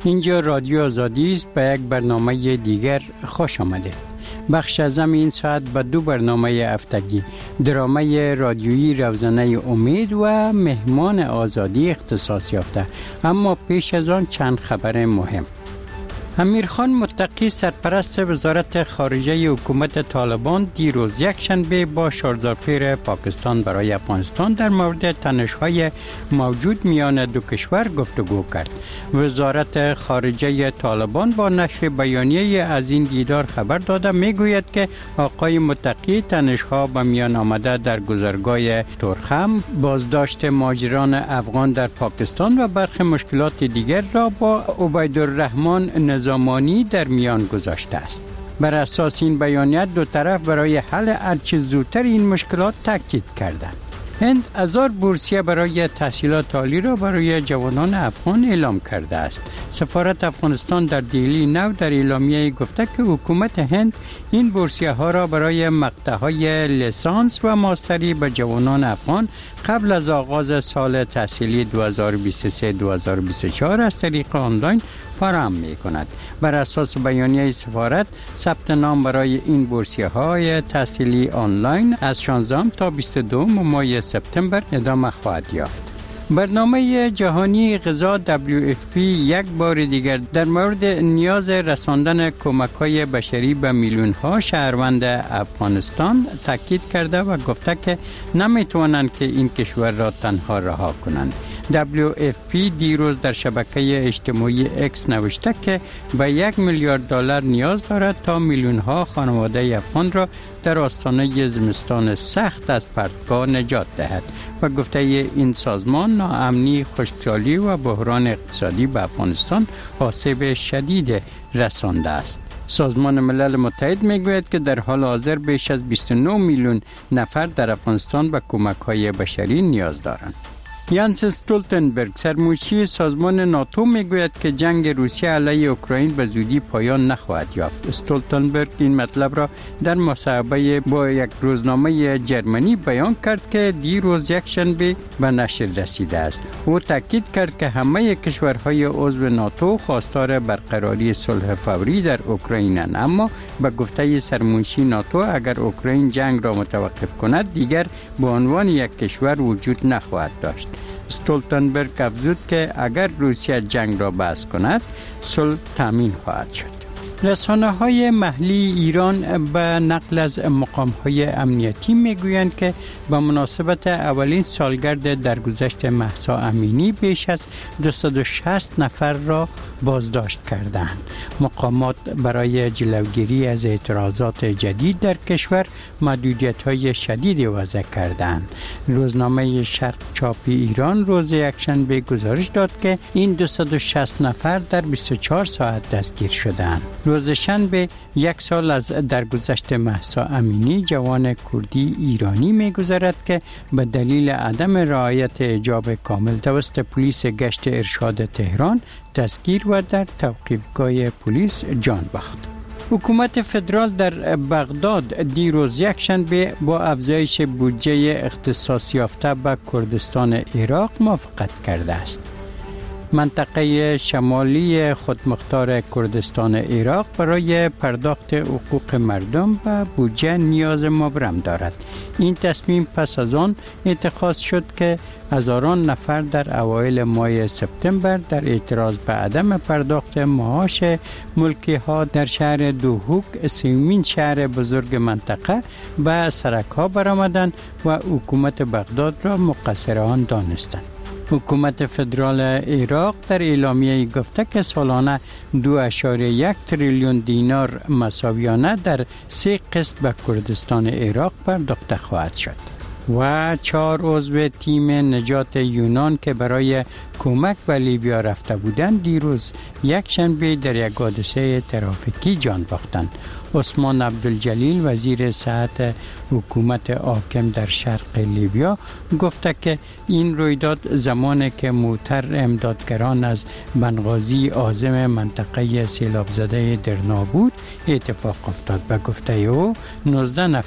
اینجا رادیو آزادی است. به یک برنامه دیگر خوش آمدید. بخش ازم این ساعت به 2 برنامه هفتگی، درامه رادیویی روزانه امید و مهمان آزادی اختصاص یافته. اما پیش از آن چند خبر مهم. امیرخان متقی سرپرست وزارت خارجه حکومت طالبان دیروز یکشنبه با شاردارفیر پاکستان برای افغانستان در مورد تنش‌های موجود میان دو کشور گفتگو کرد. وزارت خارجه طالبان با نشر بیانیه از این دیدار خبر داده میگوید که آقای متقی تنش‌ها به میان آمده در گذرگاه تورخم، بازداشت مهاجران افغان در پاکستان و برخی مشکلات دیگر را با عبیدالرحمن زمانی در میان گذاشته است. بر اساس این بیانیه دو طرف برای حل هرچه زودتر این مشکلات تاکید کردند. هند 1000 بورسیه برای تحصیلات عالی را برای جوانان افغان اعلام کرده است. سفارت افغانستان در دهلی نو در اعلامیه گفته که حکومت هند این بورسیه ها را برای مقطعهای لیسانس و ماستری به جوانان افغان قبل از آغاز سال تحصیلی 2023-2024 از طریق آنلاین فراهم می کند. بر اساس بیانیه سفارت، ثبت نام برای این بورسیه های تحصیلی آنلاین از 16 تا 22 ماه سپتامبر ادامه خواهد یافت. برنامه جهانی غذا WFP یک بار دیگر در مورد نیاز رساندن کمک‌های بشری به میلیون‌ها شهروند افغانستان تاکید کرده و گفته که نمی‌توانند که این کشور را تنها رها کنند. WFP دیروز در شبکه اجتماعی X نوشته که به $1 میلیارد نیاز دارد تا میلیون‌ها خانواده افغان را در آستانه زمستان سخت از پرتگاه نجات دهد و گفته این سازمان ناامنی، خشکسالی و بحران اقتصادی به افغانستان آسیب شدید رسانده است. سازمان ملل متحد میگوید که در حال حاضر بیش از 29 میلیون نفر در افغانستان به کمک‌های بشری نیاز دارند. یانس استولتنبرگ سرمشیر سازمان ناتو میگوید که جنگ روسیه علیه اوکراین به زودی پایان نخواهد یافت. استولتنبرگ این مطلب را در مصاحبه با یک روزنامه جرمنی بیان کرد که دیروز یکشنبه به نشر رسیده است. او تاکید کرد که همه کشورهای عضو ناتو خواستار برقراری صلح فوری در اوکراینند، اما به گفته سرمنشی ناتو اگر اوکراین جنگ را متوقف کند دیگر به عنوان یک کشور وجود نخواهد داشت. استولتنبرگ افزود که اگر روسیه جنگ را بس کند صلح تامین خواهد شد. رسانه‌های محلی ایران به نقل از مقام‌های امنیتی میگویند که به مناسبت اولین سالگرد درگذشت مهسا امینی بیش از 260 نفر را بازداشت کردند. مقامات برای جلوگیری از اعتراضات جدید در کشور محدودیت‌های شدیدی وضع کردند. روزنامه شرق چاپی ایران روز یکشنبه گزارش داد که این 260 نفر در 24 ساعت دستگیر شدند. روز شنبه 1 سال از درگذشت مهسا امینی جوان کردی ایرانی می‌گذرد که به دلیل عدم رعایت حجاب کامل توسط پلیس گشت ارشاد تهران دستگیر و در توقیفگاه پلیس جان باخت. حکومت فدرال در بغداد دیروز یکشنبه با افزایش بودجه اختصاص یافته به کردستان عراق موافقت کرده است. منطقه شمالی خودمختار کردستان عراق برای پرداخت حقوق مردم و بودجه نیاز مبرم دارد. این تصمیم پس از آن اتخاذ شد که هزاران نفر در اوایل ماه سپتامبر در اعتراض به عدم پرداخت معاش ملکی ها در شهر دوهوک، سومین شهر بزرگ منطقه، به سرک‌ها برآمدند و حکومت بغداد را مقصر آن دانستند. حکومت فدرال عراق در اعلامیه گفته که سالانه 2.1 تریلیون دینار مساویانه در 3 قسط به کردستان عراق پرداخته خواهد شد. و 4 عضو تیم نجات یونان که برای کمک به لیبیا رفته بودند دیروز یکشنبه در یک حادثه ترافیکی جان باختند. عثمان عبدالجلیل وزیر صحت حکومت حاکم در شرق لیبیا گفته که این رویداد زمانی که موتر امدادگران از بنغازی عازم منطقه سیلاب زده درنا بود اتفاق افتاد. به گفته او 19